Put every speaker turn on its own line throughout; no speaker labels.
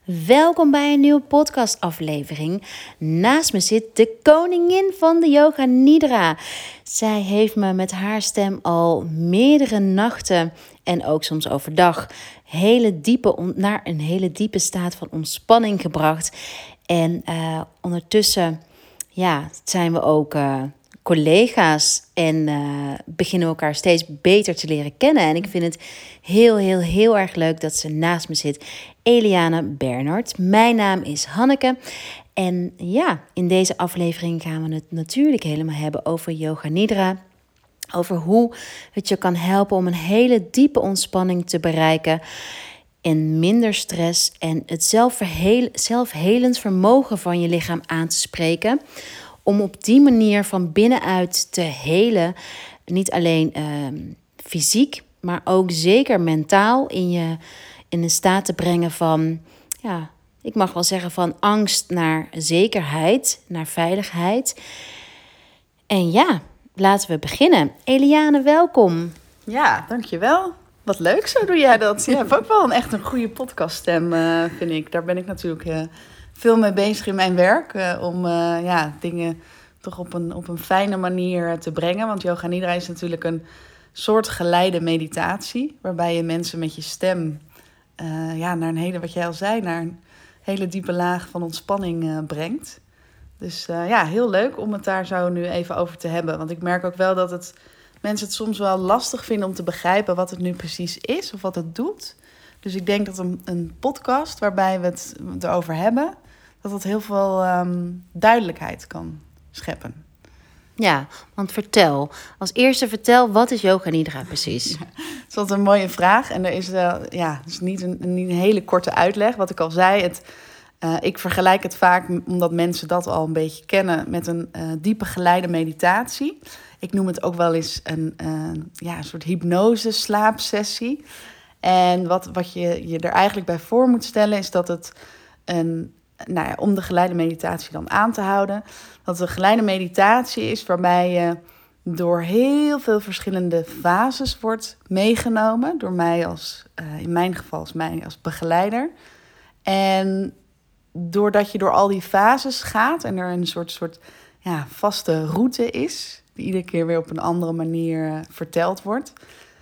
Welkom bij een nieuwe podcastaflevering. Naast me zit de koningin van de yoga Nidra. Zij heeft me met haar stem al meerdere nachten en ook soms overdag naar een hele diepe staat van ontspanning gebracht. En ondertussen zijn we ook collega's en beginnen elkaar steeds beter te leren kennen. En ik vind het heel erg leuk dat ze naast me zit. Eliane Bernhard. Mijn naam is Hanneke. En in deze aflevering gaan we het natuurlijk helemaal hebben over Yoga Nidra. Over hoe het je kan helpen om een hele diepe ontspanning te bereiken. En minder stress en het zelfhelend vermogen van je lichaam aan te spreken. Om op die manier van binnenuit te helen. Niet alleen fysiek, maar ook zeker mentaal in een staat te brengen van, ik mag wel zeggen, van angst naar zekerheid, naar veiligheid. En laten we beginnen. Eliane, welkom.
Ja, dankjewel. Wat leuk, zo doe jij dat. Je hebt ook wel echt een goede podcaststem, vind ik. Daar ben ik natuurlijk veel mee bezig in mijn werk. Om dingen toch op een fijne manier te brengen. Want Yoga Nidra is natuurlijk een soort geleide meditatie. Waarbij je mensen met je stem naar een hele, wat jij al zei, naar een hele diepe laag van ontspanning brengt. Dus heel leuk om het daar zo nu even over te hebben. Want ik merk ook wel dat mensen het soms wel lastig vinden om te begrijpen wat het nu precies is of wat het doet. Dus ik denk dat een podcast waarbij we het erover hebben, dat heel veel duidelijkheid kan scheppen.
Ja, want als eerste vertel, wat is Yoga Nidra precies?
Ja, dat is altijd een mooie vraag. En er is dus niet een hele korte uitleg. Wat ik al zei, ik vergelijk het vaak, omdat mensen dat al een beetje kennen, met een diepe geleide meditatie. Ik noem het ook wel eens een soort hypnose-slaapsessie. En wat je er eigenlijk bij voor moet stellen, is dat het om de geleide meditatie dan aan te houden, dat de geleide meditatie is waarbij je door heel veel verschillende fases wordt meegenomen. Door mij in mijn geval als begeleider. En doordat je door al die fases gaat en er een soort vaste route is, die iedere keer weer op een andere manier verteld wordt,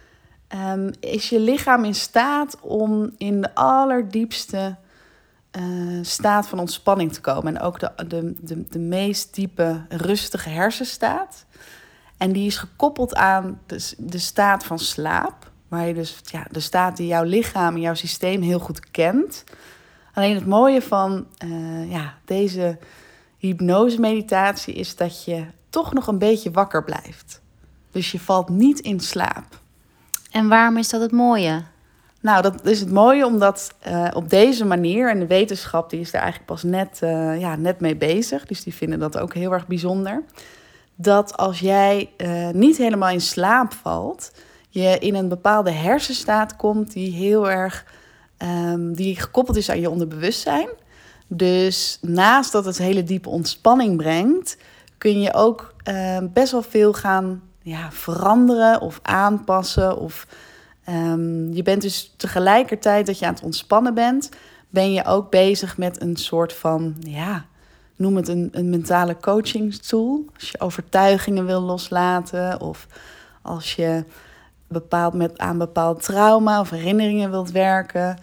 is je lichaam in staat om in de allerdiepste staat van ontspanning te komen. En ook de meest diepe, rustige hersenstaat. En die is gekoppeld aan de staat van slaap, waar je dus de staat die jouw lichaam en jouw systeem heel goed kent. Alleen het mooie van deze hypnose-meditatie is dat je toch nog een beetje wakker blijft. Dus je valt niet in slaap.
En waarom is dat het mooie?
Nou, dat is het mooie omdat op deze manier, en de wetenschap die is daar eigenlijk pas net mee bezig, dus die vinden dat ook heel erg bijzonder, dat als jij niet helemaal in slaap valt, je in een bepaalde hersenstaat komt die heel erg die gekoppeld is aan je onderbewustzijn. Dus naast dat het hele diepe ontspanning brengt, kun je ook best wel veel gaan veranderen of aanpassen. Of je bent dus tegelijkertijd dat je aan het ontspannen bent, ben je ook bezig met een soort van, noem het een mentale coaching tool. Als je overtuigingen wil loslaten of als je aan bepaald trauma of herinneringen wilt werken.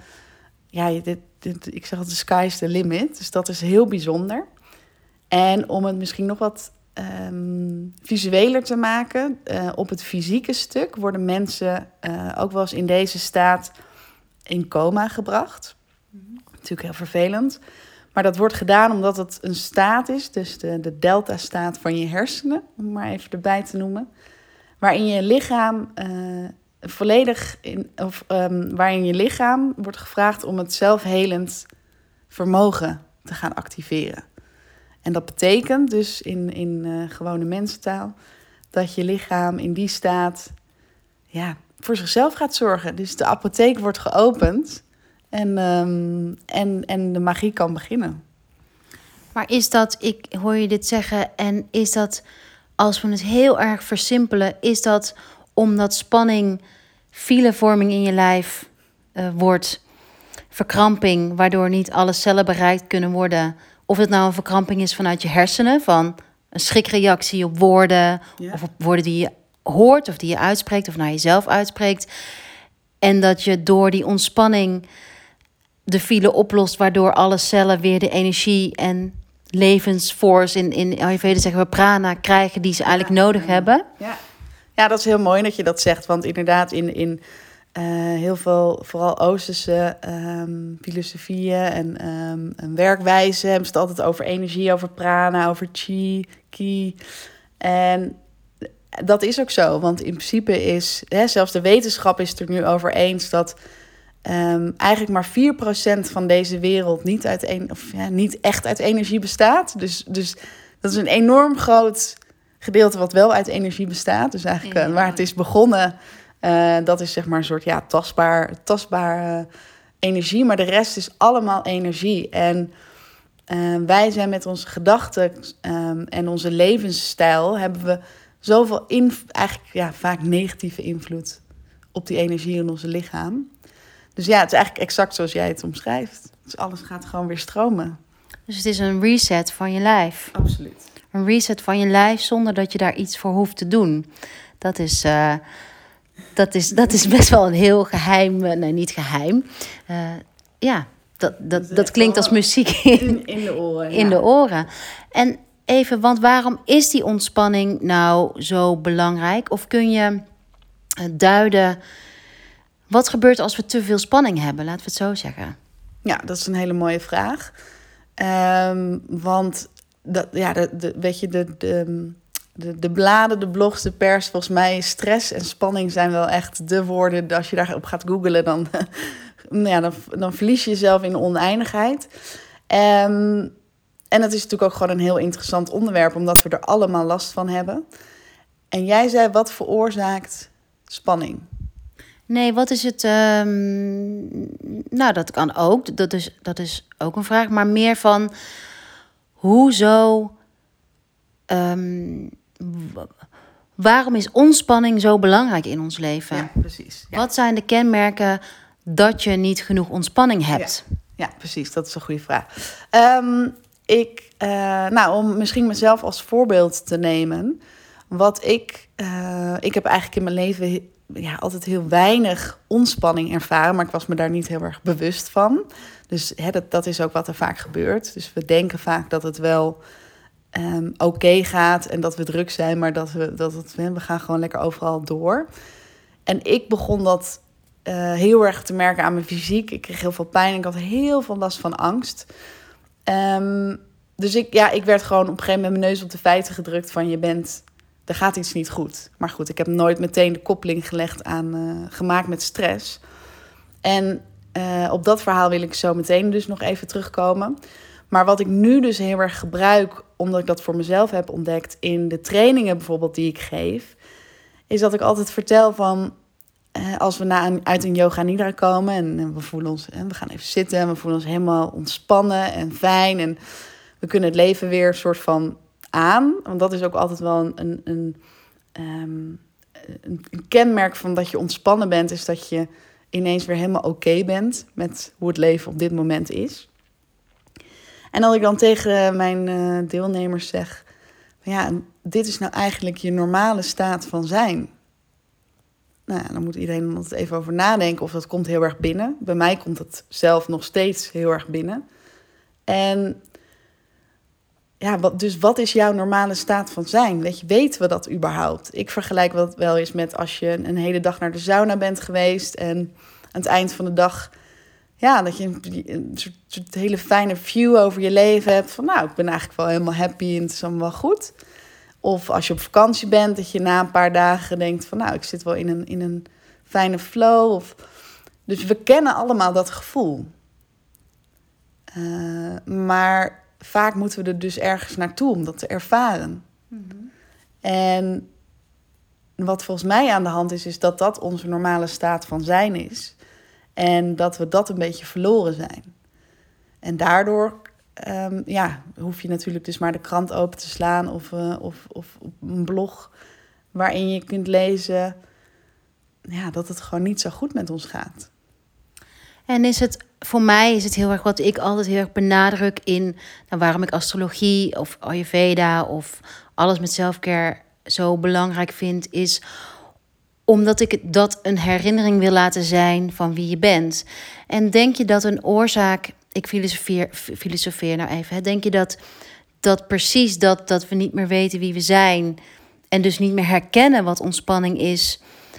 Ik zeg altijd, the sky is the limit. Dus dat is heel bijzonder. En om het misschien nog wat visueler te maken, op het fysieke stuk worden mensen ook wel eens in deze staat in coma gebracht. Natuurlijk heel vervelend. Maar dat wordt gedaan omdat het een staat is, dus de delta-staat van je hersenen, om maar even erbij te noemen, waarin je lichaam waarin je lichaam wordt gevraagd om het zelfhelend vermogen te gaan activeren. En dat betekent dus in gewone mensentaal dat je lichaam in die staat voor zichzelf gaat zorgen. Dus de apotheek wordt geopend en de magie kan beginnen.
Maar is dat, ik hoor je dit zeggen, en is dat, als we het heel erg versimpelen, is dat omdat spanning filevorming in je lijf wordt, verkramping, waardoor niet alle cellen bereikt kunnen worden. Of het nou een verkramping is vanuit je hersenen, van een schrikreactie op woorden, of op woorden die je hoort of die je uitspreekt of naar jezelf uitspreekt. En dat je door die ontspanning de file oplost, waardoor alle cellen weer de energie en levensforce, in Ayurveda zeggen we prana, krijgen die ze eigenlijk nodig hebben.
Ja, dat is heel mooi dat je dat zegt. Want inderdaad, in heel veel, vooral Oosterse filosofieën en werkwijzen hebben ze het altijd over energie, over prana, over chi, ki. En dat is ook zo. Want in principe is, zelfs de wetenschap is het er nu over eens dat eigenlijk maar 4% van deze wereld niet echt uit energie bestaat. Dus dat is een enorm groot gedeelte wat wel uit energie bestaat. Dus eigenlijk waar het is begonnen, dat is zeg maar een soort tastbaar energie. Maar de rest is allemaal energie. En wij zijn met onze gedachten en onze levensstijl hebben we zoveel vaak negatieve invloed op die energie in ons lichaam. Dus ja, het is eigenlijk exact zoals jij het omschrijft. Dus alles gaat gewoon weer stromen.
Dus het is een reset van je lijf.
Absoluut.
Een reset van je lijf zonder dat je daar iets voor hoeft te doen. Dat is best wel een heel geheim... Nee, niet geheim. Dat klinkt als muziek
in de oren.
In de oren. En even, want waarom is die ontspanning nou zo belangrijk? Of kun je duiden... Wat gebeurt als we te veel spanning hebben? Laten we het zo zeggen.
Ja, dat is een hele mooie vraag. Want de bladen, de blogs, de pers, volgens mij stress en spanning zijn wel echt de woorden. Als je daarop gaat googlen, dan verlies je jezelf in de oneindigheid. En dat is natuurlijk ook gewoon een heel interessant onderwerp, omdat we er allemaal last van hebben. En jij zei, wat veroorzaakt spanning?
Nee, wat is het... dat kan ook. Dat is ook een vraag. Maar meer van... Hoezo... waarom is ontspanning zo belangrijk in ons leven?
Ja, precies. Ja.
Wat zijn de kenmerken dat je niet genoeg ontspanning hebt?
Ja, precies. Dat is een goede vraag. Om misschien mezelf als voorbeeld te nemen. Ik heb eigenlijk in mijn leven... altijd heel weinig ontspanning ervaren, maar ik was me daar niet heel erg bewust van. Dus dat is ook wat er vaak gebeurt. Dus we denken vaak dat het wel oké gaat en dat we druk zijn, maar we gaan gewoon lekker overal door. En ik begon dat heel erg te merken aan mijn fysiek. Ik kreeg heel veel pijn, ik had heel veel last van angst. Dus ik werd gewoon op een gegeven moment mijn neus op de feiten gedrukt van er gaat iets niet goed. Maar goed, ik heb nooit meteen de koppeling gemaakt met stress. En op dat verhaal wil ik zo meteen dus nog even terugkomen. Maar wat ik nu dus heel erg gebruik, omdat ik dat voor mezelf heb ontdekt in de trainingen bijvoorbeeld die ik geef, is dat ik altijd vertel van, als we uit een yoga nidra komen en we voelen ons, we gaan even zitten en we voelen ons helemaal ontspannen en fijn en we kunnen het leven weer een soort van aan. Want dat is ook altijd wel een kenmerk van dat je ontspannen bent, is dat je ineens weer helemaal oké bent met hoe het leven op dit moment is. En als ik dan tegen mijn deelnemers zeg, dit is nou eigenlijk je normale staat van zijn. Nou ja, dan moet iedereen er even over nadenken of dat komt heel erg binnen. Bij mij komt het zelf nog steeds heel erg binnen. En wat is jouw normale staat van zijn? Weten we dat überhaupt? Ik vergelijk dat wel eens met als je een hele dag naar de sauna bent geweest en aan het eind van de dag, dat je een soort hele fijne view over je leven hebt van, ik ben eigenlijk wel helemaal happy en het is allemaal wel goed. Of als je op vakantie bent, dat je na een paar dagen denkt van, ik zit wel in een fijne flow. Dus we kennen allemaal dat gevoel. Maar vaak moeten we er dus ergens naartoe om dat te ervaren. Mm-hmm. En wat volgens mij aan de hand is dat dat onze normale staat van zijn is. En dat we dat een beetje verloren zijn. En daardoor hoef je natuurlijk dus maar de krant open te slaan of een blog waarin je kunt lezen dat het gewoon niet zo goed met ons gaat.
En voor mij is het heel erg wat ik altijd heel erg benadruk in waarom ik astrologie of Ayurveda of alles met selfcare zo belangrijk vind, is omdat ik dat een herinnering wil laten zijn van wie je bent. En denk je dat een oorzaak, ik filosofeer nou even, denk je dat precies dat we niet meer weten wie we zijn en dus niet meer herkennen wat ontspanning is,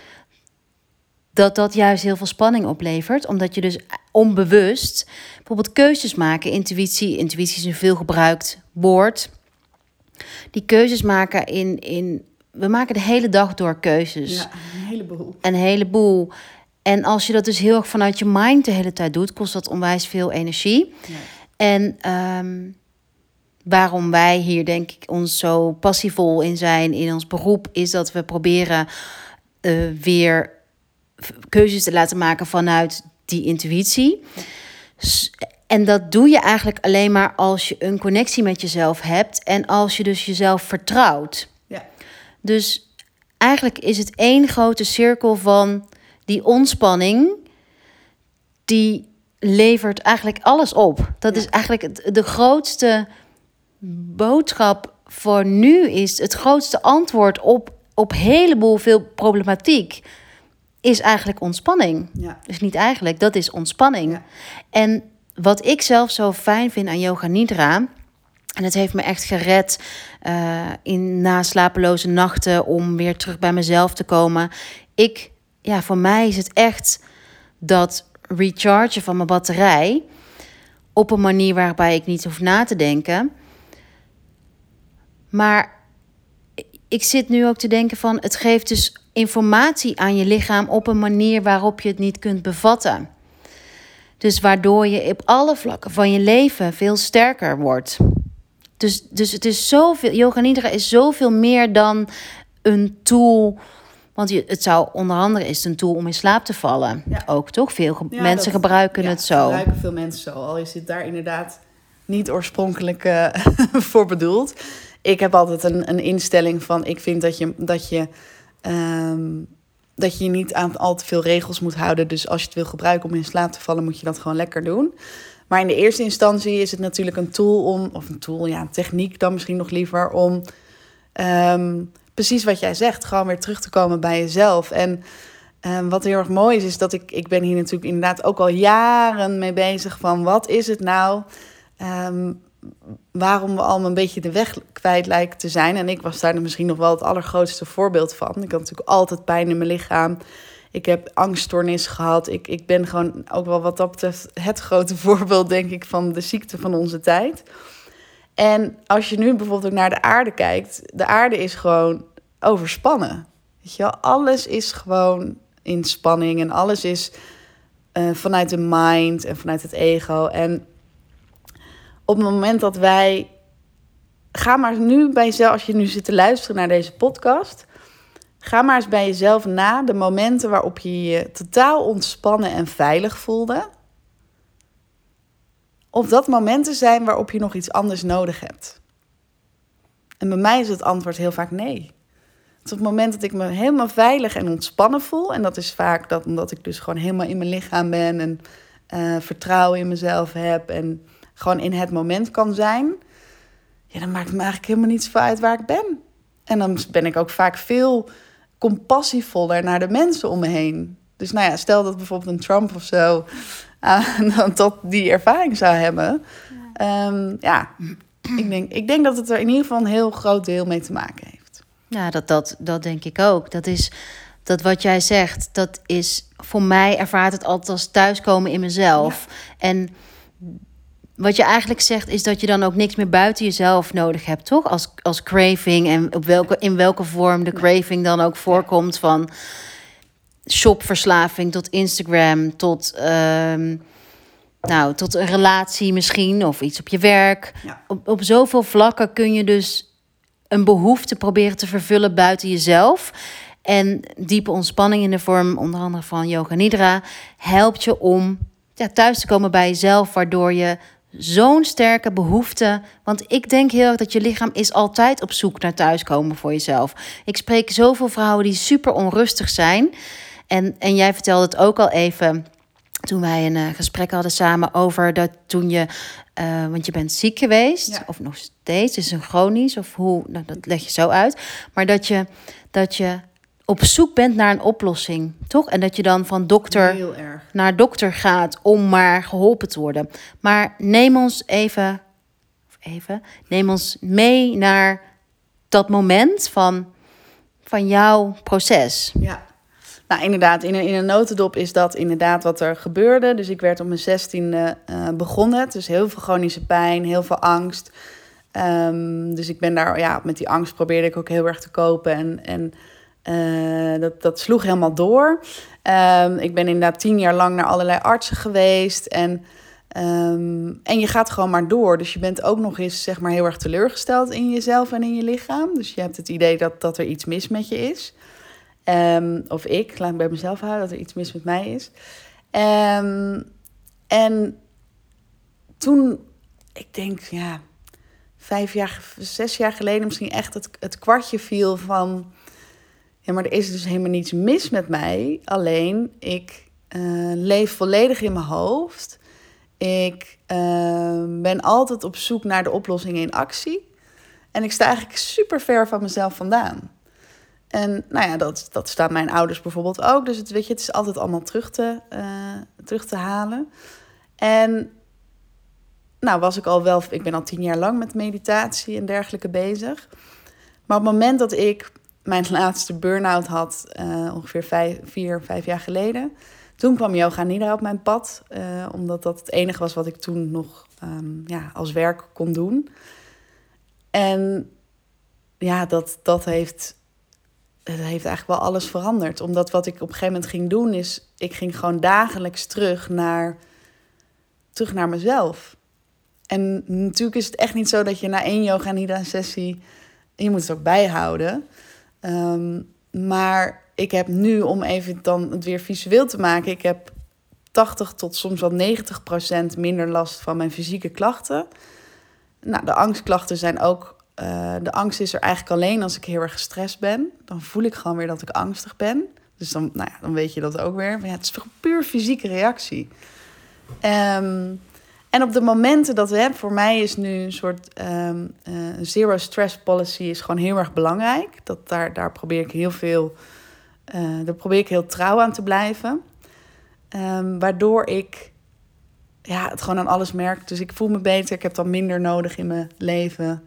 dat juist heel veel spanning oplevert, omdat je dus onbewust bijvoorbeeld keuzes maken, intuïtie is een veel gebruikt woord, die keuzes maken we maken de hele dag door keuzes.
Ja,
een heleboel. En als je dat dus heel erg vanuit je mind de hele tijd doet, kost dat onwijs veel energie.
Ja.
En waarom wij hier denk ik ons zo passievol in zijn in ons beroep, is dat we proberen weer keuzes te laten maken vanuit die intuïtie. Ja. En dat doe je eigenlijk alleen maar als je een connectie met jezelf hebt en als je dus jezelf vertrouwt.
Ja.
Dus eigenlijk is het één grote cirkel van die ontspanning, die levert eigenlijk alles op. Dat is eigenlijk de grootste boodschap voor nu, is het grootste antwoord op heleboel veel problematiek is eigenlijk ontspanning.
Ja.
Dus niet eigenlijk, dat is ontspanning.
Ja.
En wat ik zelf zo fijn vind aan Yoga Nidra, en het heeft me echt gered na slapeloze nachten om weer terug bij mezelf te komen. Voor mij is het echt dat rechargen van mijn batterij op een manier waarbij ik niet hoef na te denken. Maar ik zit nu ook te denken van, het geeft dus informatie aan je lichaam op een manier waarop je het niet kunt bevatten. Dus waardoor je op alle vlakken van je leven veel sterker wordt. Dus het is zoveel. Yoga Nidra is zoveel meer dan een tool. Want het zou onder andere is het een tool om in slaap te vallen. Ja. Ook toch? Veel mensen gebruiken het zo.
Gebruiken veel mensen zo. Al is dit daar inderdaad niet oorspronkelijk voor bedoeld. Ik heb altijd een instelling van, ik vind dat je je niet aan al te veel regels moet houden. Dus als je het wil gebruiken om in slaap te vallen, moet je dat gewoon lekker doen. Maar in de eerste instantie is het natuurlijk een tool een techniek dan misschien nog liever, om precies wat jij zegt, gewoon weer terug te komen bij jezelf. En wat heel erg mooi is dat ik ben hier natuurlijk inderdaad ook al jaren mee bezig van, wat is het nou? Waarom we allemaal een beetje de weg kwijt lijken te zijn. En ik was daar misschien nog wel het allergrootste voorbeeld van. Ik had natuurlijk altijd pijn in mijn lichaam. Ik heb angststoornis gehad. Ik ben gewoon ook wel wat dat betreft het grote voorbeeld, denk ik, van de ziekte van onze tijd. En als je nu bijvoorbeeld ook naar de aarde kijkt, de aarde is gewoon overspannen. Weet je wel? Alles is gewoon in spanning en alles is vanuit de mind en vanuit het ego. En op het moment dat wij... Ga maar nu bij jezelf, als je nu zit te luisteren naar deze podcast, ga maar eens bij jezelf na de momenten waarop je je totaal ontspannen en veilig voelde. Of dat momenten zijn waarop je nog iets anders nodig hebt. En bij mij is het antwoord heel vaak nee. Het is op het moment dat ik me helemaal veilig en ontspannen voel. En dat is vaak dat omdat ik dus gewoon helemaal in mijn lichaam ben en vertrouwen in mezelf heb en gewoon in het moment kan zijn. Ja, dan maakt het me eigenlijk helemaal niets voor uit waar ik ben. En dan ben ik ook vaak veel compassievoller naar de mensen om me heen. Dus nou ja, stel dat bijvoorbeeld een Trump of zo dat die ervaring zou hebben. Ik denk dat het er in ieder geval een heel groot deel mee te maken heeft.
Ja, dat denk ik ook. Dat wat jij zegt, dat is voor mij, ervaart het altijd als thuiskomen in mezelf. Ja. En wat je eigenlijk zegt, is dat je dan ook niks meer buiten jezelf nodig hebt, toch? Als craving en in welke vorm de craving dan ook voorkomt, van shopverslaving tot Instagram, tot een relatie misschien, of iets op je werk. Ja. Op zoveel vlakken kun je dus een behoefte proberen te vervullen buiten jezelf. En diepe ontspanning in de vorm onder andere van Yoga Nidra helpt je om thuis te komen bij jezelf, waardoor je zo'n sterke behoefte... Want ik denk heel erg dat je lichaam is altijd op zoek naar thuiskomen voor jezelf. Ik spreek zoveel vrouwen die super onrustig zijn. En jij vertelde het ook al even, toen wij een gesprek hadden samen over dat toen je... want je bent ziek geweest, of nog steeds, is een chronisch, of hoe, nou, dat leg je zo uit. Maar dat je op zoek bent naar een oplossing, toch? En dat je dan van dokter naar dokter gaat om maar geholpen te worden. Maar neem ons neem ons mee naar dat moment van jouw proces.
Ja. Nou, inderdaad, in een notendop is dat inderdaad wat er gebeurde. Dus ik werd op mijn 16e begonnen. Dus heel veel chronische pijn, heel veel angst. Dus ik ben daar, met die angst probeerde ik ook heel erg te kopen. En dat sloeg helemaal door. Ik ben inderdaad 10 jaar lang naar allerlei artsen geweest. En je gaat gewoon maar door. Dus je bent ook nog eens, zeg maar, heel erg teleurgesteld in jezelf en in je lichaam. Dus je hebt het idee dat er iets mis met je is. Of laat ik bij mezelf houden, dat er iets mis met mij is. En toen, ik denk, 6 jaar geleden misschien echt het kwartje viel van... Ja, maar er is dus helemaal niets mis met mij. Alleen, ik leef volledig in mijn hoofd. Ik ben altijd op zoek naar de oplossing in actie. En ik sta eigenlijk super ver van mezelf vandaan. En nou ja, dat staan mijn ouders bijvoorbeeld ook. Dus het is altijd allemaal terug te halen. En nou ik ben al 10 jaar lang met meditatie en dergelijke bezig. Maar op het moment dat ik mijn laatste burn-out had, ongeveer 5 jaar geleden... Toen kwam Yoga Nidra op mijn pad. Omdat dat het enige was wat ik toen nog als werk kon doen. En ja, dat heeft eigenlijk wel alles veranderd. Omdat wat ik op een gegeven moment ging doen is... Ik ging gewoon dagelijks terug naar mezelf. En natuurlijk is het echt niet zo dat je na 1 Yoga Nidra sessie... Je moet het ook bijhouden. Maar ik heb nu, om even dan het weer visueel te maken... Ik heb 80 tot soms wel 90% minder last van mijn fysieke klachten. Nou, de angstklachten zijn ook... de angst is er eigenlijk alleen als ik heel erg gestrest ben. Dan voel ik gewoon weer dat ik angstig ben. Dus dan weet je dat ook weer. Maar ja, het is een puur fysieke reactie. En op de momenten dat we hebben... Voor mij is nu een soort zero stress policy is gewoon heel erg belangrijk. Daar probeer ik heel veel... Daar probeer ik heel trouw aan te blijven. Waardoor ik het gewoon aan alles merk. Dus ik voel me beter. Ik heb dan minder nodig in mijn leven.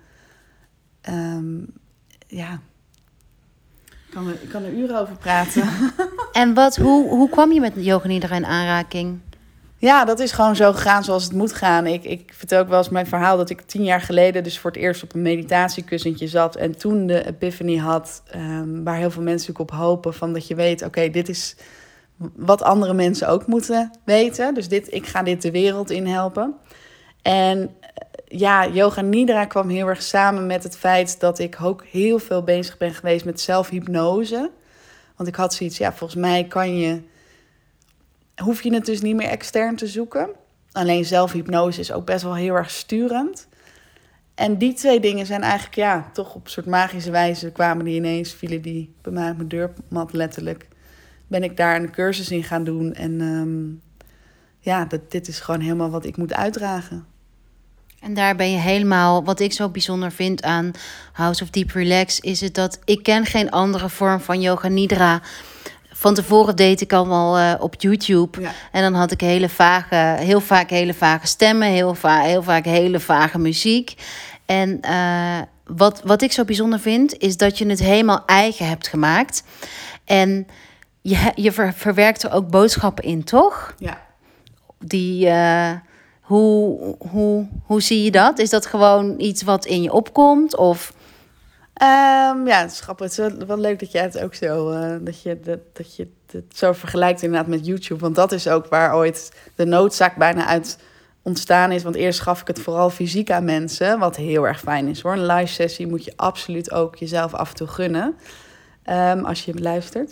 Ik kan er uren over praten.
En hoe kwam je met Yoga Nidra in aanraking?
Ja, dat is gewoon zo gegaan zoals het moet gaan. Ik vertel ook wel eens mijn verhaal dat ik 10 jaar geleden... dus voor het eerst op een meditatiekussentje zat... en toen de epiphany had, waar heel veel mensen ook op hopen... van dat je weet, oké, dit is wat andere mensen ook moeten weten. Dus ik ga dit de wereld in helpen. En Yoga Nidra kwam heel erg samen met het feit... dat ik ook heel veel bezig ben geweest met zelfhypnose. Want ik had zoiets, volgens mij hoef je het dus niet meer extern te zoeken. Alleen zelfhypnose is ook best wel heel erg sturend. En die 2 dingen zijn eigenlijk, toch op een soort magische wijze... vielen die bij mij op mijn deurmat letterlijk. Ben ik daar een cursus in gaan doen. En dit is gewoon helemaal wat ik moet uitdragen.
En daar ben je helemaal... Wat ik zo bijzonder vind aan House of Deep Relax... is het dat ik ken geen andere vorm van Yoga Nidra... Van tevoren deed ik allemaal op YouTube. Ja. En dan had ik heel vaak hele vage stemmen. Heel vaak hele vage muziek. En wat ik zo bijzonder vind... is dat je het helemaal eigen hebt gemaakt. En je verwerkt er ook boodschappen in, toch?
Ja.
Die... Hoe zie je dat? Is dat gewoon iets wat in je opkomt? Of...
Het is grappig. Het is wel leuk dat jij het ook zo... dat je het zo vergelijkt inderdaad met YouTube. Want dat is ook waar ooit de noodzaak bijna uit ontstaan is. Want eerst gaf ik het vooral fysiek aan mensen. Wat heel erg fijn is hoor. Een live sessie moet je absoluut ook jezelf af en toe gunnen. Als je luistert.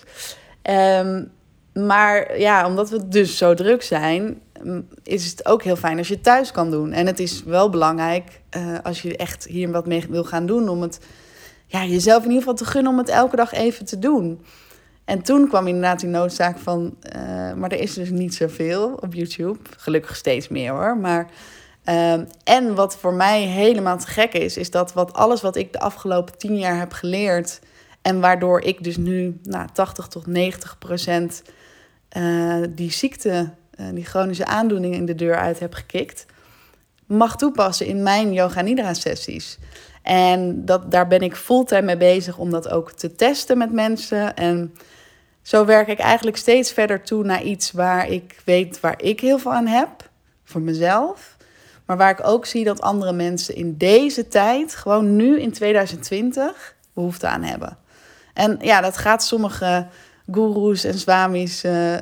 Maar omdat we dus zo druk zijn... is het ook heel fijn als je het thuis kan doen. En het is wel belangrijk als je echt hier wat mee wil gaan doen... om het jezelf in ieder geval te gunnen om het elke dag even te doen. En toen kwam inderdaad die noodzaak van... maar er is dus niet zoveel op YouTube. Gelukkig steeds meer hoor. Maar, en wat voor mij helemaal te gek is dat alles wat ik de afgelopen 10 jaar heb geleerd... en waardoor ik dus nu 80 tot 90% die ziekte, die chronische aandoening in de deur uit heb gekikt... mag toepassen in mijn Yoga Nidra sessies. En daar ben ik fulltime mee bezig om dat ook te testen met mensen. En zo werk ik eigenlijk steeds verder toe naar iets waar ik weet waar ik heel veel aan heb. Voor mezelf. Maar waar ik ook zie dat andere mensen in deze tijd, gewoon nu in 2020, behoefte aan hebben. En ja, dat gaat sommige goeroes en swamis,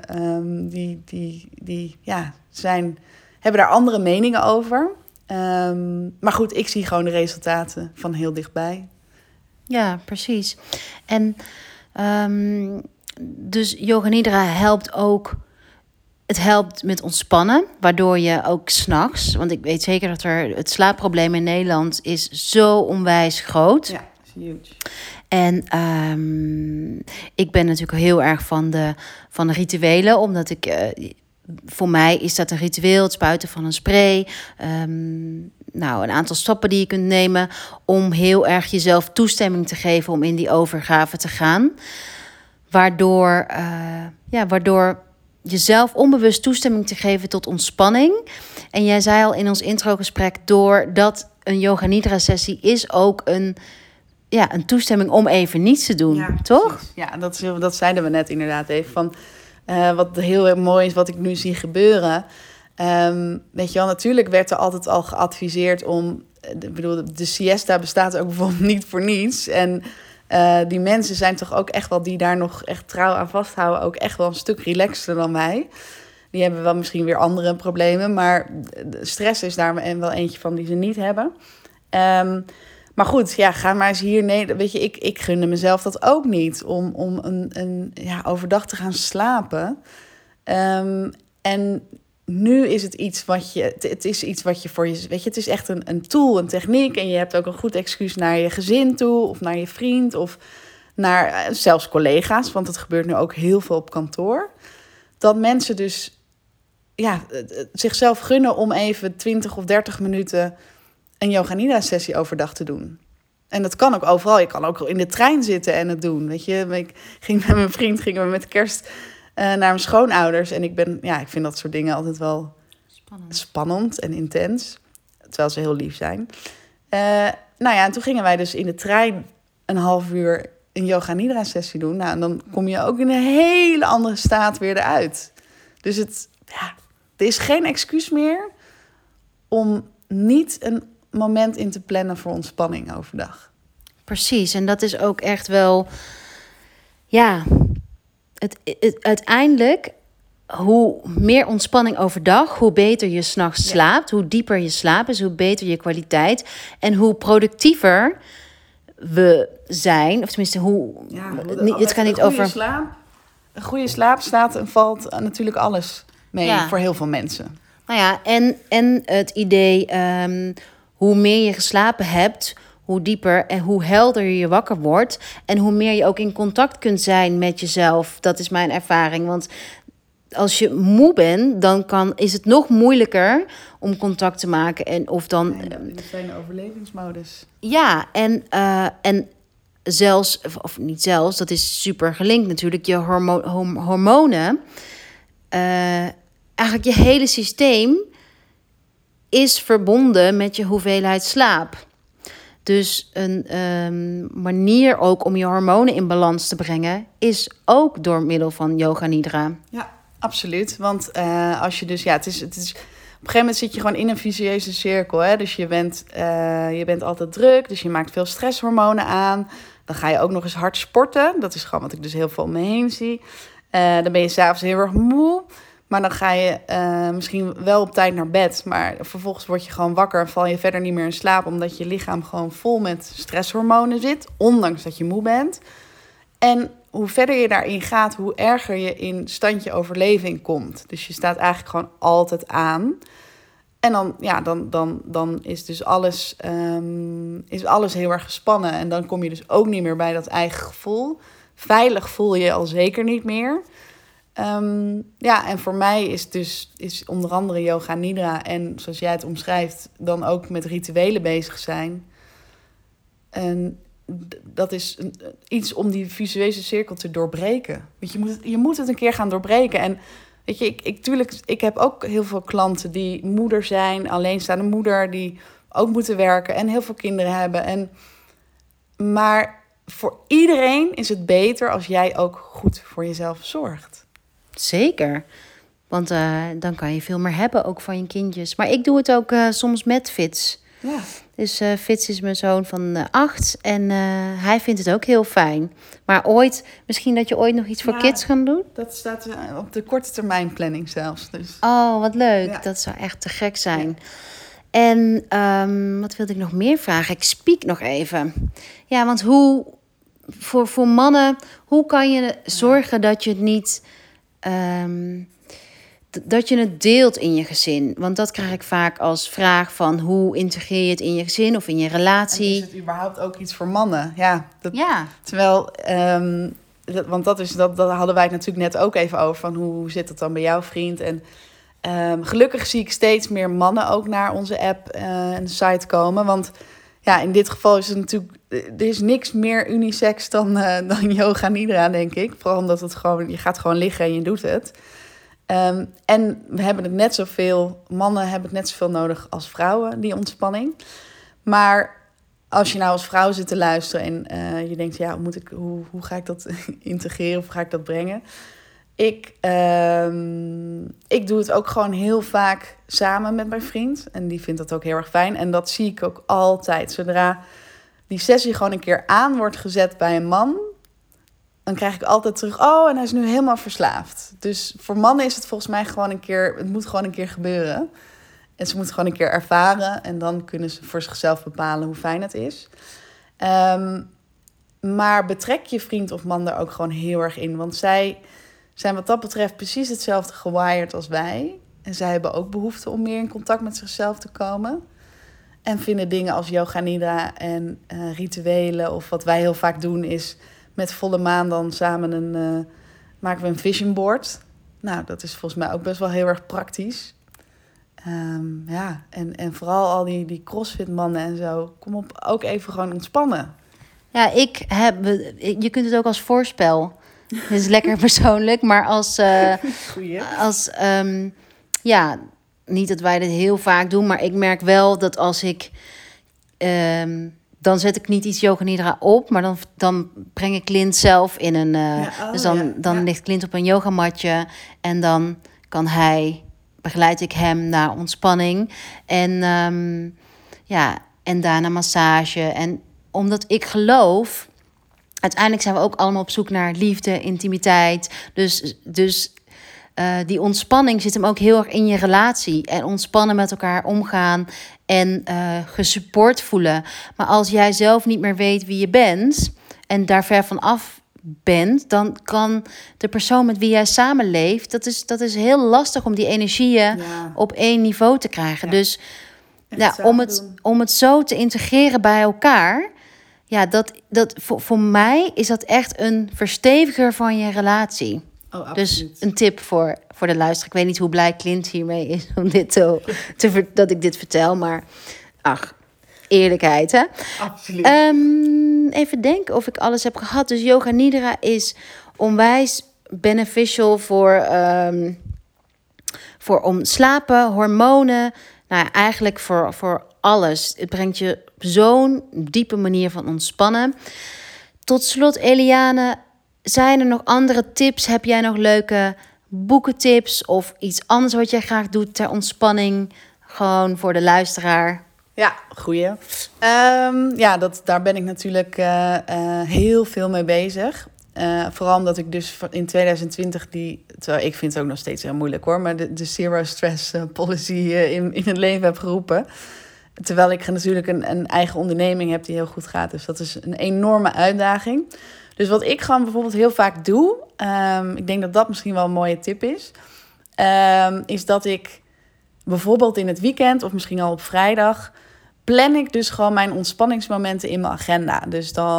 die hebben daar andere meningen over. Maar goed, ik zie gewoon de resultaten van heel dichtbij.
Ja, precies. En dus Yoga Nidra helpt ook... Het helpt met ontspannen, waardoor je ook 's nachts... want ik weet zeker dat het slaapprobleem in Nederland is zo onwijs groot.
Ja, is huge.
En ik ben natuurlijk heel erg van de rituelen, omdat ik... voor mij is dat een ritueel, het spuiten van een spray. Een aantal stappen die je kunt nemen om heel erg jezelf toestemming te geven om in die overgave te gaan. Waardoor jezelf onbewust toestemming te geven tot ontspanning. En jij zei al in ons introgesprek, doordat een Yoga Nidra sessie is ook een toestemming om even niets te doen, ja, toch?
Precies. Ja, dat zeiden we net inderdaad even van... wat heel mooi is, wat ik nu zie gebeuren. Weet je wel, natuurlijk werd er altijd al geadviseerd om... de siesta bestaat ook bijvoorbeeld niet voor niets. En die mensen zijn toch ook echt wel, die daar nog echt trouw aan vasthouden... ook echt wel een stuk relaxter dan wij. Die hebben wel misschien weer andere problemen... maar stress is daar wel eentje van die ze niet hebben. Maar goed, ja, ga maar eens hier... Nee, weet je, ik gunde mezelf dat ook niet... om overdag te gaan slapen. En nu is het iets wat je... Het is iets wat je voor je... Weet je, het is echt een tool, een techniek... en je hebt ook een goed excuus naar je gezin toe... of naar je vriend, of naar zelfs collega's... want het gebeurt nu ook heel veel op kantoor... dat mensen dus zichzelf gunnen om even 20 of 30 minuten... een Yoga Nidra sessie overdag te doen. En dat kan ook overal. Je kan ook in de trein zitten en het doen. Weet je, ik ging met mijn vriend met kerst naar mijn schoonouders. En ik vind dat soort dingen altijd wel spannend en intens. Terwijl ze heel lief zijn. En toen gingen wij dus in de trein een half uur een Yoga Nidra sessie doen. Nou, en dan kom je ook in een hele andere staat weer eruit. Dus er is geen excuus meer om niet een moment in te plannen voor ontspanning overdag.
Precies, en dat is ook echt wel... Ja, uiteindelijk... hoe meer ontspanning overdag... hoe beter je 's nachts slaapt. Hoe dieper je slaap is, hoe beter je kwaliteit. En hoe productiever we zijn. Of tenminste, het gaat niet over...
Een goede slaap staat en valt natuurlijk alles mee voor heel veel mensen.
Nou ja, en het idee... hoe meer je geslapen hebt, hoe dieper en hoe helder je wakker wordt. En hoe meer je ook in contact kunt zijn met jezelf. Dat is mijn ervaring. Want als je moe bent, dan is het nog moeilijker om contact te maken. En of dan...
in de fijne overlevingsmodus.
Ja, en zelfs, of niet zelfs, dat is super gelinkt natuurlijk. Je hormonen, eigenlijk je hele systeem... is verbonden met je hoeveelheid slaap. Dus een manier ook om je hormonen in balans te brengen... is ook door middel van Yoga Nidra.
Ja, absoluut. Want als je dus... het is, op een gegeven moment zit je gewoon in een vicieuze cirkel. Hè? Dus je bent altijd druk, dus je maakt veel stresshormonen aan. Dan ga je ook nog eens hard sporten. Dat is gewoon wat ik dus heel veel om me heen zie. Dan ben je 's avonds heel erg moe... Maar dan ga je misschien wel op tijd naar bed. Maar vervolgens word je gewoon wakker en val je verder niet meer in slaap. Omdat je lichaam gewoon vol met stresshormonen zit. Ondanks dat je moe bent. En hoe verder je daarin gaat, hoe erger je in standje overleving komt. Dus je staat eigenlijk gewoon altijd aan. En dan is dus alles heel erg gespannen. En dan kom je dus ook niet meer bij dat eigen gevoel. veilig voel je al zeker niet meer. En voor mij is onder andere yoga nidra en zoals jij het omschrijft, dan ook met rituelen bezig zijn. En dat is iets om die visuele cirkel te doorbreken. Want je moet het een keer gaan doorbreken. En weet je, ik heb ook heel veel klanten die moeder zijn, alleenstaande moeder, die ook moeten werken en heel veel kinderen hebben. Maar voor iedereen is het beter als jij ook goed voor jezelf zorgt.
Zeker. Want dan kan je veel meer hebben, ook van je kindjes. Maar ik doe het ook soms met Fitz.
Ja.
Dus Fitz is mijn zoon van 8 en hij vindt het ook heel fijn. Maar misschien dat je ooit nog iets voor kids gaat doen?
Dat staat op de korte termijn planning zelfs. Dus.
Oh, wat leuk.
Ja.
Dat zou echt te gek zijn. Ja. En wat wilde ik nog meer vragen? Ik spiek nog even. Ja, want voor mannen, hoe kan je zorgen dat je het niet... dat je het deelt in je gezin. Want dat krijg ik vaak als vraag van... hoe integreer je het in je gezin of in je relatie?
En is het überhaupt ook iets voor mannen? Ja. Terwijl... want dat hadden wij het natuurlijk net ook even over... van hoe zit het dan bij jouw vriend? En gelukkig zie ik steeds meer mannen ook naar onze app en site komen. Want ja, in dit geval is het natuurlijk... Er is niks meer unisex dan yoga nidra, denk ik. Vooral omdat je gaat gewoon liggen en je doet het. En we hebben het net zoveel... Mannen hebben het net zoveel nodig als vrouwen, die ontspanning. Maar als je nou als vrouw zit te luisteren en je denkt... ja, hoe ga ik dat integreren of ga ik dat brengen? Ik doe het ook gewoon heel vaak samen met mijn vriend. En die vindt dat ook heel erg fijn. En dat zie ik ook altijd. Zodra die sessie gewoon een keer aan wordt gezet bij een man... dan krijg ik altijd terug... oh, en hij is nu helemaal verslaafd. Dus voor mannen is het volgens mij gewoon een keer... het moet gewoon een keer gebeuren. En ze moeten gewoon een keer ervaren... en dan kunnen ze voor zichzelf bepalen hoe fijn het is. Maar betrek je vriend of man er ook gewoon heel erg in. Want zij zijn wat dat betreft precies hetzelfde gewired als wij. En zij hebben ook behoefte om meer in contact met zichzelf te komen. En vinden dingen als yoga nidra en rituelen... of wat wij heel vaak doen is... met volle maan dan samen maken we een vision board. Nou, dat is volgens mij ook best wel heel erg praktisch. En vooral al die crossfit mannen en zo. Kom op, ook even gewoon ontspannen.
Ja, je kunt het ook als voorspel. Het is lekker persoonlijk, maar niet dat wij dit heel vaak doen, maar ik merk wel dat als ik... dan zet ik niet iets yoga nidra op, maar dan breng ik Clint zelf in een... dan ligt Clint op een yogamatje en dan begeleid ik hem naar ontspanning. En daarna massage. En omdat ik geloof... uiteindelijk zijn we ook allemaal op zoek naar liefde, intimiteit. Dus die ontspanning zit hem ook heel erg in je relatie. En ontspannen met elkaar omgaan en gesupport voelen. Maar als jij zelf niet meer weet wie je bent en daar ver van af bent, dan kan de persoon met wie jij samenleeft, dat is heel lastig om die energieën op één niveau te krijgen. Ja. Dus om het zo te integreren bij elkaar, ja, dat voor mij is dat echt een versteviger van je relatie.
Oh,
dus een tip voor de luisteraar. Ik weet niet hoe blij Clint hiermee is om dat ik dit vertel, maar eerlijkheid, hè?
Absoluut.
Even denken of ik alles heb gehad. Dus yoga nidra is onwijs beneficial voor slapen, hormonen. Nou, eigenlijk voor alles. Het brengt je op zo'n diepe manier van ontspannen. Tot slot, Eliane, zijn er nog andere tips? Heb jij nog leuke boekentips of iets anders wat jij graag doet ter ontspanning? Gewoon voor de luisteraar.
Ja, goeie. Daar ben ik natuurlijk heel veel mee bezig. Vooral omdat ik dus in 2020 terwijl ik vind het ook nog steeds heel moeilijk hoor, maar de zero stress policy in het leven heb geroepen. Terwijl ik natuurlijk een eigen onderneming heb die heel goed gaat. Dus dat is een enorme uitdaging. Dus wat ik gewoon bijvoorbeeld heel vaak doe, ik denk dat dat misschien wel een mooie tip is dat ik bijvoorbeeld in het weekend of misschien al op vrijdag plan ik dus gewoon mijn ontspanningsmomenten in mijn agenda. Dus dan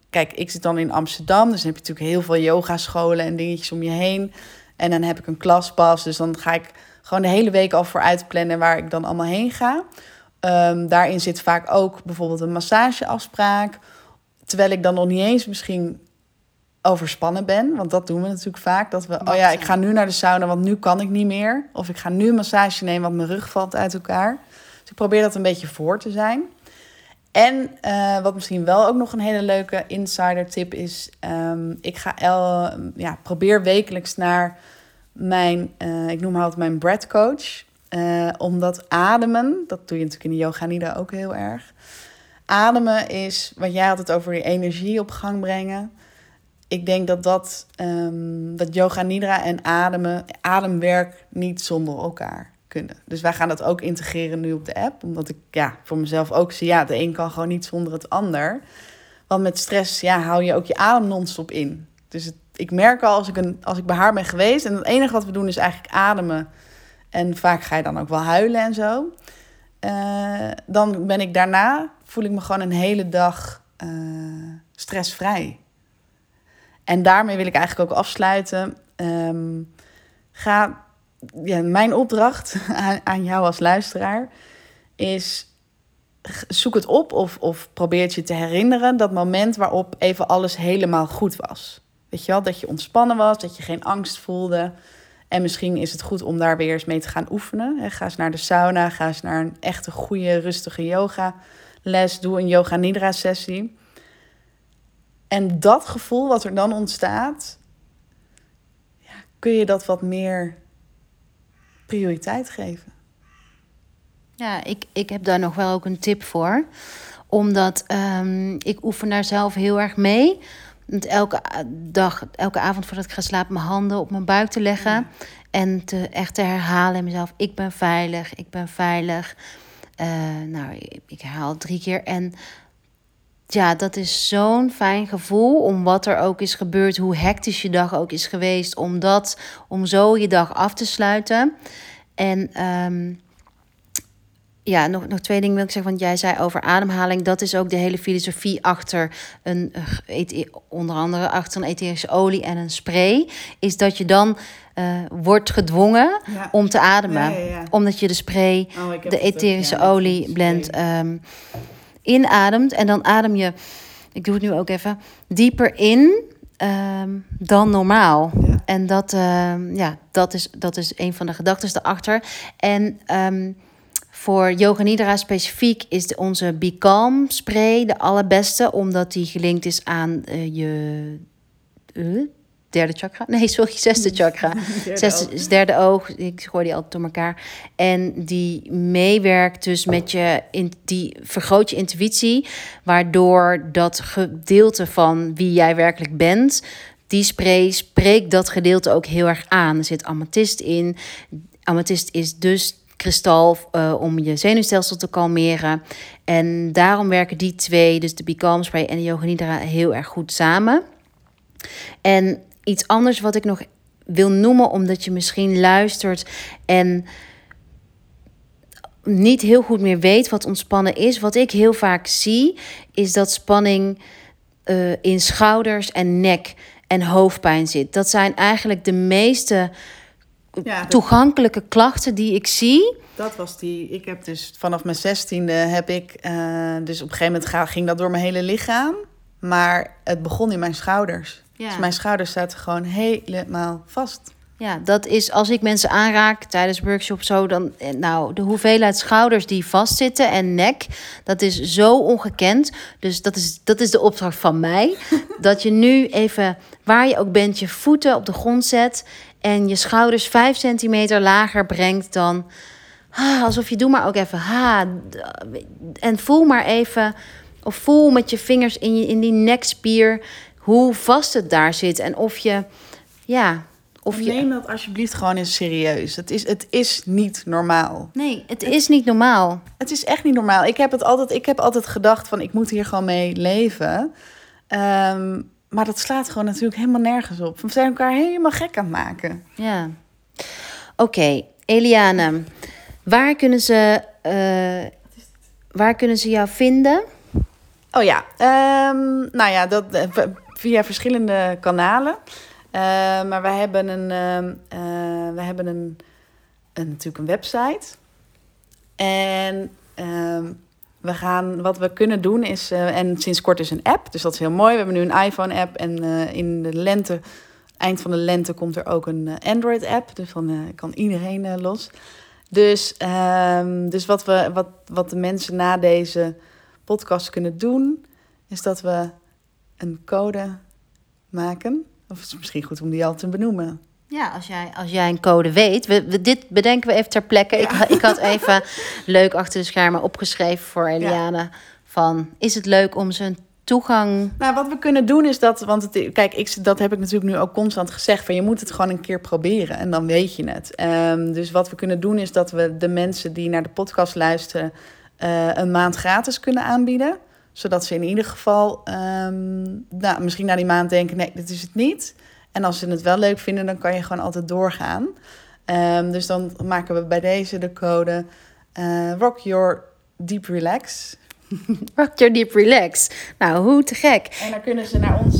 kijk, ik zit dan in Amsterdam. Dus dan heb je natuurlijk heel veel yogascholen en dingetjes om je heen. En dan heb ik een klaspas. Dus dan ga ik gewoon de hele week al vooruit plannen waar ik dan allemaal heen ga. Daarin zit vaak ook bijvoorbeeld een massageafspraak. Terwijl ik dan nog niet eens misschien overspannen ben. Want dat doen we natuurlijk vaak. Dat we, ik ga nu naar de sauna, want nu kan ik niet meer. Of ik ga nu een massage nemen, want mijn rug valt uit elkaar. Dus ik probeer dat een beetje voor te zijn. En wat misschien wel ook nog een hele leuke insider tip is. Ik ga probeer wekelijks naar mijn, ik noem haar altijd mijn breath coach. Omdat ademen, dat doe je natuurlijk in de Yoga Nidra ook heel erg. Ademen is, wat jij had het over die energie op gang brengen. Ik denk dat Yoga Nidra en ademwerk niet zonder elkaar kunnen. Dus wij gaan dat ook integreren nu op de app. Omdat ik voor mezelf ook zie, de een kan gewoon niet zonder het ander. Want met stress hou je ook je adem non-stop in. Dus ik merk al als ik bij haar ben geweest, en het enige wat we doen is eigenlijk ademen. En vaak ga je dan ook wel huilen en zo. Dan ben ik daarna, voel ik me gewoon een hele dag stressvrij. En daarmee wil ik eigenlijk ook afsluiten. Mijn opdracht aan jou als luisteraar is, zoek het op of probeer het je te herinneren. Dat moment waarop even alles helemaal goed was. Weet je wel, dat je ontspannen was, dat je geen angst voelde. En misschien is het goed om daar weer eens mee te gaan oefenen. Ga eens naar de sauna, ga eens naar een echte goede, rustige yoga les. Doe een Yoga Nidra sessie. En dat gevoel wat er dan ontstaat, kun je dat wat meer prioriteit geven.
Ja, ik heb daar nog wel ook een tip voor. Omdat ik oefen daar zelf heel erg mee. Elke avond voordat ik ga slapen, mijn handen op mijn buik te leggen. Ja. En echt te herhalen in mezelf, ik ben veilig, ik ben veilig. Ik herhaal 3 keer. En ja, dat is zo'n fijn gevoel om wat er ook is gebeurd, hoe hectisch je dag ook is geweest, om zo je dag af te sluiten. En nog 2 dingen wil ik zeggen, want jij zei over ademhaling. Dat is ook de hele filosofie achter onder andere achter een etherische olie en een spray. Is dat je dan wordt gedwongen om te ademen. Ja. Omdat je de spray, de etherische olie blend inademt. En dan adem je, ik doe het nu ook even, dieper in dan normaal. Ja. En dat is een van de gedachten erachter. En voor Yoga Nidra specifiek is onze Be Calm spray de allerbeste, omdat die gelinkt is aan je derde chakra. Nee, sorry, 6e chakra. Derde oog. Ik gooi die altijd door elkaar. En die meewerkt dus met die vergroot je intuïtie, waardoor dat gedeelte van wie jij werkelijk bent, die spray spreekt dat gedeelte ook heel erg aan. Er zit amethyst in. Amethyst is dus kristal om je zenuwstelsel te kalmeren. En daarom werken die 2, dus de Be Calm spray en de Yoga Nidra, heel erg goed samen. En iets anders wat ik nog wil noemen, omdat je misschien luistert en niet heel goed meer weet wat ontspannen is. Wat ik heel vaak zie, is dat spanning in schouders en nek en hoofdpijn zit. Dat zijn eigenlijk de meeste toegankelijke klachten die ik zie.
Dat was ik heb dus vanaf mijn 16e heb ik, dus op een gegeven moment ging dat door mijn hele lichaam. Maar het begon in mijn schouders. Ja. Dus mijn schouders zaten gewoon helemaal vast.
Ja, dat is als ik mensen aanraak tijdens workshops zo, dan de hoeveelheid schouders die vastzitten en nek, dat is zo ongekend. Dus dat is de opdracht van mij. Dat je nu even, waar je ook bent, je voeten op de grond zet en je schouders 5 centimeter lager brengt dan, alsof je doe maar ook even, en voel maar even, of voel met je vingers in die nekspier hoe vast het daar zit en of je,
neem dat alsjeblieft gewoon eens serieus. Het is niet normaal.
Nee, het is niet normaal.
Het is echt niet normaal. Ik heb altijd gedacht van, ik moet hier gewoon mee leven. Maar dat slaat gewoon natuurlijk helemaal nergens op. We zijn elkaar helemaal gek aan het maken.
Ja. Oké, Eliane. Waar kunnen ze jou vinden?
Oh ja, nou ja, dat via verschillende kanalen. Maar wij hebben natuurlijk een website. En wat we kunnen doen is... en sinds kort is een app, dus dat is heel mooi. We hebben nu een iPhone-app en in de lente... Eind van de lente komt er ook een Android-app. Dus dan kan iedereen los. Dus wat de mensen na deze podcast kunnen doen... is dat we een code maken. Of het is misschien goed om die al te benoemen.
Ja, als jij een code weet. Dit bedenken we even ter plekke. Ja. Ik had even leuk achter de schermen opgeschreven voor Eliane. Ja. Van, is het leuk om zijn toegang...
Nou, wat we kunnen doen is dat... Want dat heb ik natuurlijk nu ook constant gezegd... van je moet het gewoon een keer proberen en dan weet je het. Dus wat we kunnen doen is dat we de mensen die naar de podcast luisteren... een maand gratis kunnen aanbieden. Zodat ze in ieder geval misschien na die maand denken... nee, dit is het niet. En als ze het wel leuk vinden, dan kan je gewoon altijd doorgaan. Dus dan maken we bij deze de code Rock Your Deep Relax...
Rock Your Deep Relax. Nou, hoe te gek.
En dan kunnen ze naar ons...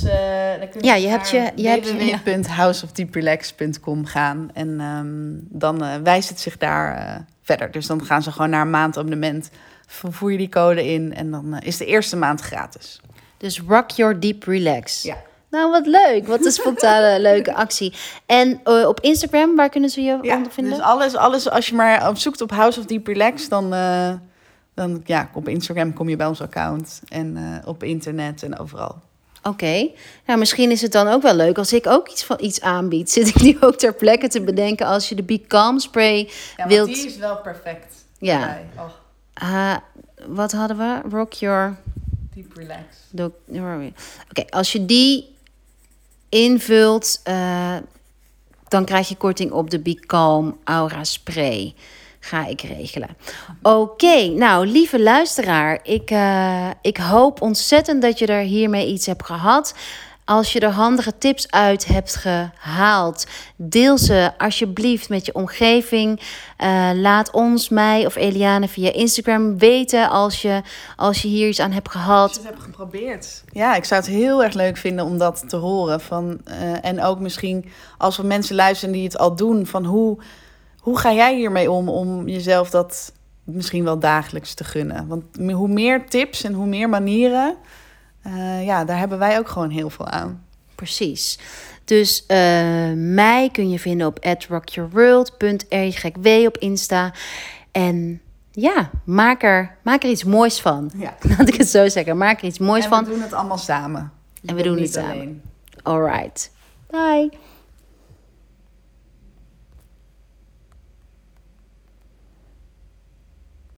www.houseofdeeprelax.com gaan. En dan wijst het zich daar verder. Dus dan gaan ze gewoon naar een maandabonnement. Voer je die code in en dan is de eerste maand gratis.
Dus Rock Your Deep Relax.
Ja.
Nou, wat leuk. Wat een spontane leuke actie. En op Instagram, waar kunnen ze je onder vinden?
Dus alles als je maar zoekt op House of Deep Relax... dan op Instagram kom je bij ons account. En op internet en overal.
Oké. Nou, misschien is het dan ook wel leuk als ik ook iets aanbied. Zit ik nu ook ter plekke te bedenken als je de Be Calm spray wilt...
die is wel perfect.
Ja. Wat hadden we? Rock Your...
Deep Relax.
Oké, als je die invult, dan krijg je korting op de Be Calm Aura Spray. Ga ik regelen. Oké, nou, lieve luisteraar. Ik hoop ontzettend dat je er hiermee iets hebt gehad. Als je er handige tips uit hebt gehaald, deel ze alsjeblieft met je omgeving. Laat ons, mij of Eliane via Instagram weten als je hier iets aan hebt gehad.
Als je het hebt geprobeerd. Ja, ik zou het heel erg leuk vinden om dat te horen. En ook misschien als we mensen luisteren die het al doen, van hoe ga jij hiermee om jezelf dat misschien wel dagelijks te gunnen? Want hoe meer tips en hoe meer manieren... daar hebben wij ook gewoon heel veel aan.
Precies. Dus mij kun je vinden op @rockyourworld.rjw op Insta. En ja, maak er iets moois van.
Ja.
Laat ik het zo zeggen. Maak er iets moois van.
En we doen het allemaal samen.
En we doen het samen. All right. Bye.